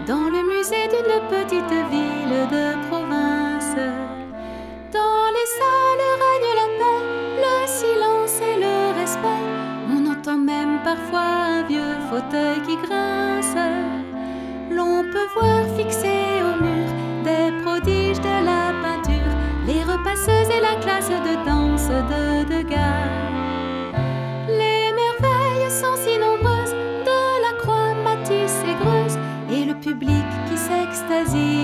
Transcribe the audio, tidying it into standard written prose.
dans le musée d'une petite ville de province. Dans les salles règne la paix, le silence et le respect. On entend même parfois un vieux fauteuil qui grince. L'on peut voir fixés au mur des prodiges de la peinture, les repasseuses et la classe de danse de Degas. Les merveilles sont si nombreuses, de la croix Matisse et Greuze, et le public qui s'extasie